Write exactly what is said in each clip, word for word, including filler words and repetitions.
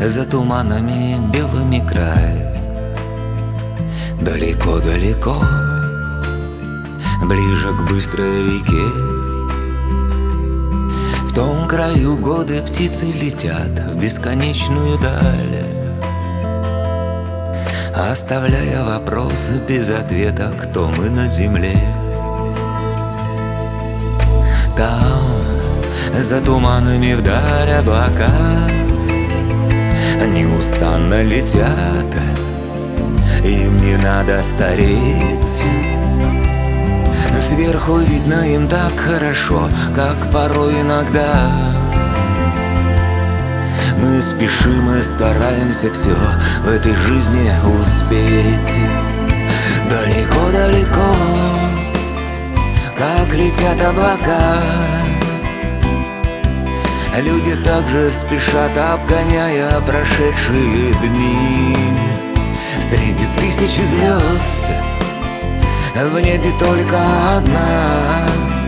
За туманами белыми край. Далеко-далеко, ближе к быстрой реке, в том краю годы птицы летят в бесконечную даль, оставляя вопросы без ответа, кто мы на земле. Там, за туманами вдаль облака неустанно летят, им не надо стареть. Сверху видно им так хорошо, как порой иногда. Мы спешим и стараемся все в этой жизни успеть. Далеко-далеко, как летят облака, люди также спешат, обгоняя прошедшие дни. Среди тысячи звезд в небе только одна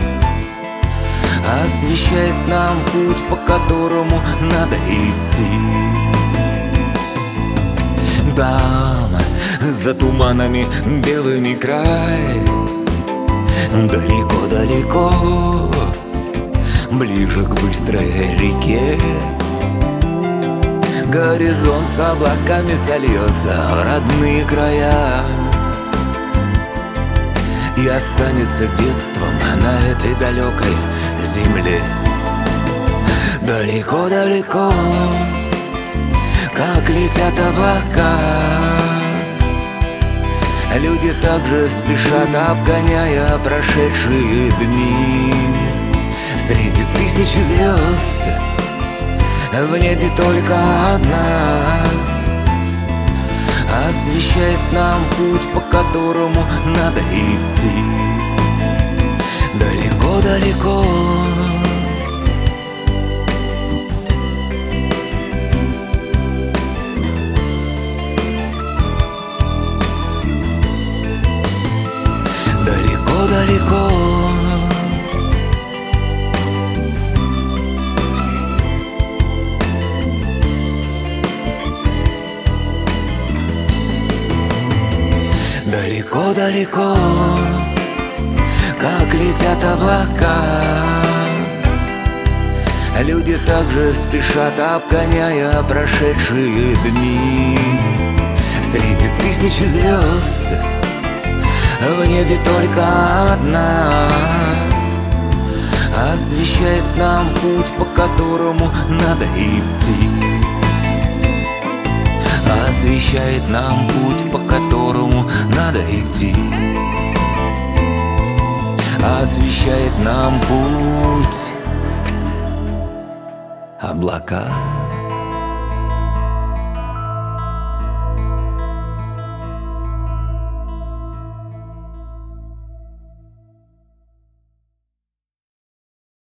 освещает нам путь, по которому надо идти. Там, за туманами белыми край, далеко-далеко, ближе к быстрой реке, горизонт с облаками сольется в родные края и останется детством на этой далекой земле. Далеко-далеко, как летят облака, люди также спешат, обгоняя прошедшие дни. Среди тысячи звезд в небе только одна освещает нам путь, по которому надо идти. Далеко-далеко, далеко-далеко, далеко-далеко, как летят облака, люди также спешат, обгоняя прошедшие дни. Среди тысячи звезд в небе только одна освещает нам путь, по которому надо идти. Освещает нам путь, по которому надо идти. Освещает нам путь облака.